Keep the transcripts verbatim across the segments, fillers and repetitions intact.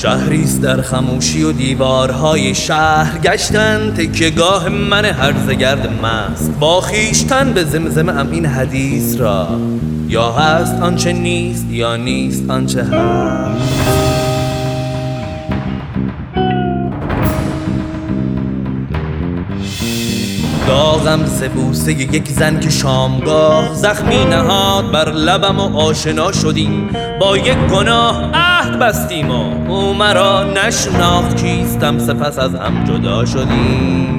شهریست در خموشی و دیوارهای شهر گشتن تکیه‌گاه من هرزگرد مست. با خویشتن به زمزمه‌ام این حدیث را، یا هست آنچه نیست یا نیست آنچه هست. داغم ز بوسه یک زن که شامگاه زخمی نهاد بر لبم و آشنا شدیم. با یک گناه عهد بستیم و او مرا نشناخت کیستم، سپس از هم جدا شدیم.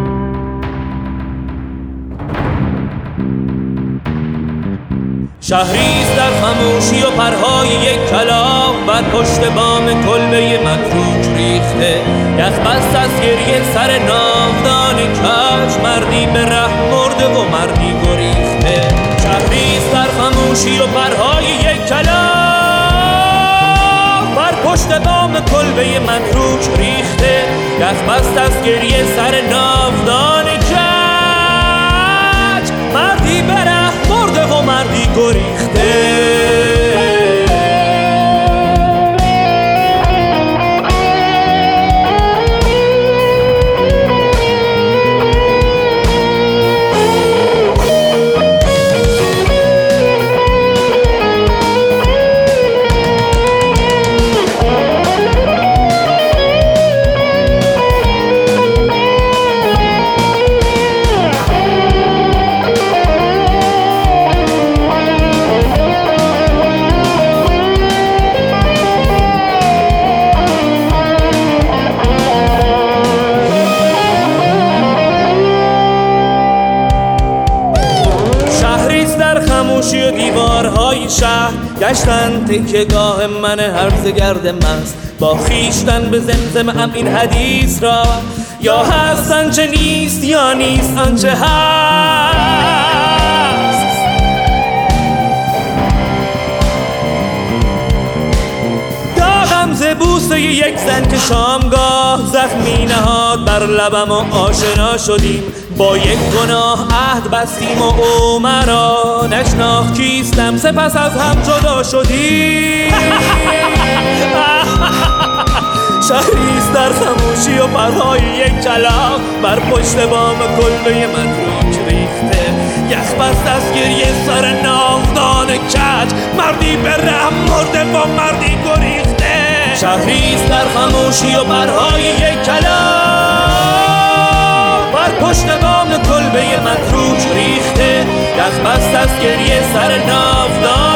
شهریست در خموشی و پرهای یک کلاغ بر پشت بام کلبه متروک ریخته. یخ بست از گریه سر ناودان کج، مردی به ره مرده و مردی گریخته. شهریست در خموشی و پرهای یک کلاغ بر پشت بام کلبه متروک ریخته. یخ بست از گریه سر ناودان کج، مردی به ره مرده و مردی گریخته. خموشی و دیوارهای شهر گشتن تکیه‌گاه من هرزگرد مست. با خویشتن به زمزمه‌ام این حدیث را، یا هست آنچه نیست یا نیست آنچه هست. داغم ز بوسه یک زن که شامگاه زخمی نهاد بر لبم و آشنا شدیم. با یک گناه عهد بستیم و او مرا نشناخت کیستم، سپس از هم جدا شدیم. شهریست در خموشی و پرهای یک کلاغ بر پشت بام کلبه متروک ریخته. یخ بست از گریه سر ناودان کج، مردی به ره مرده و مردی گریخته. شهریست در خموشی و پرهای یک کلاغ بر پشت بام کلبه متروک ریخته. یخ بست از گریه سر ناودان